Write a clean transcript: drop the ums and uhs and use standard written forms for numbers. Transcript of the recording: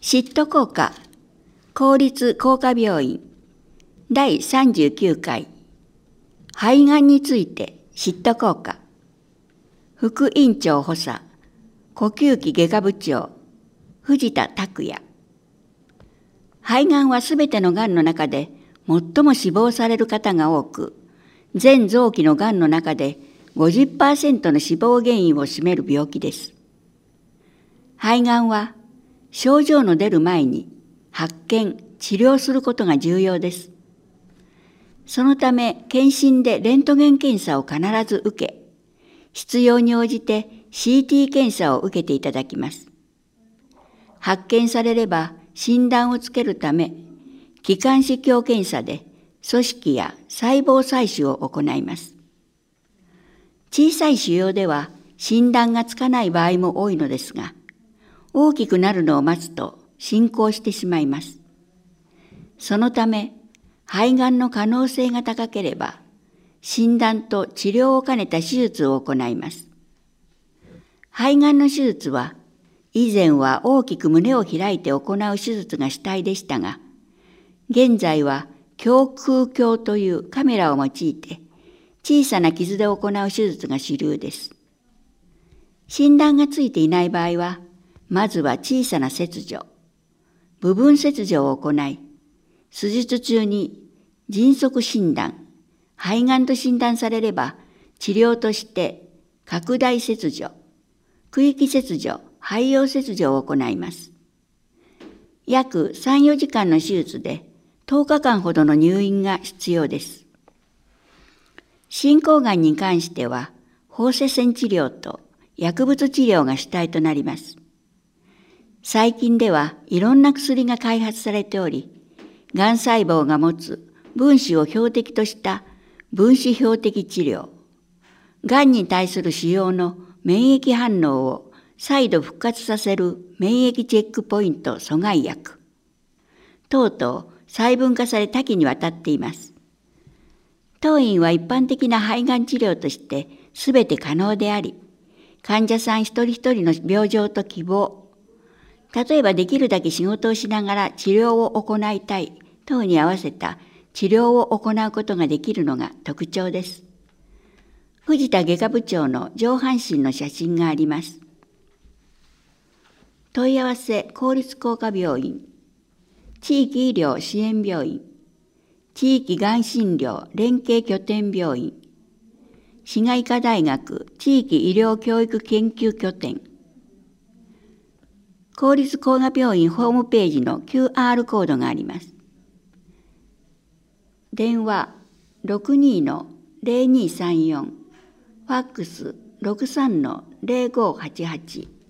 シット効果公立工科病院第39回肺がんについてシット効果副院長補佐呼吸器外科部長藤田拓也。肺がんはすべてのがんの中で最も死亡される方が多く、全臓器のがんの中で 50% の死亡原因を占める病気です。肺がんは症状の出る前に発見・治療することが重要です。そのため検診でレントゲン検査を必ず受け、必要に応じて CT 検査を受けていただきます。発見されれば診断をつけるため、気管支鏡検査で組織や細胞採取を行います。小さい腫瘍では診断がつかない場合も多いのですが、大きくなるのを待つと進行してしまいます。そのため、肺がんの可能性が高ければ、診断と治療を兼ねた手術を行います。肺がんの手術は、以前は大きく胸を開いて行う手術が主体でしたが、現在は胸腔鏡というカメラを用いて、小さな傷で行う手術が主流です。診断がついていない場合は、まずは小さな切除、部分切除を行い、手術中に迅速診断、肺がんと診断されれば、治療として拡大切除、区域切除、肺葉切除を行います。約3、4時間の手術で10日間ほどの入院が必要です。進行がんに関しては、放射線治療と薬物治療が主体となります。最近ではいろんな薬が開発されており、がん細胞が持つ分子を標的とした分子標的治療、がんに対する腫瘍の免疫反応を再度復活させる免疫チェックポイント阻害薬等々細分化され多岐にわたっています。当院は一般的な肺がん治療として全て可能であり、患者さん一人一人の病状と希望、例えばできるだけ仕事をしながら治療を行いたい等に合わせた治療を行うことができるのが特徴です。藤田外科部長の上半身の写真があります。問い合わせ公立工科病院、地域医療支援病院、地域がん診療連携拠点病院、滋賀医科大学地域医療教育研究拠点、公立工科病院ホームページの QR コードがあります。電話 62-0234、ファックス 63-0588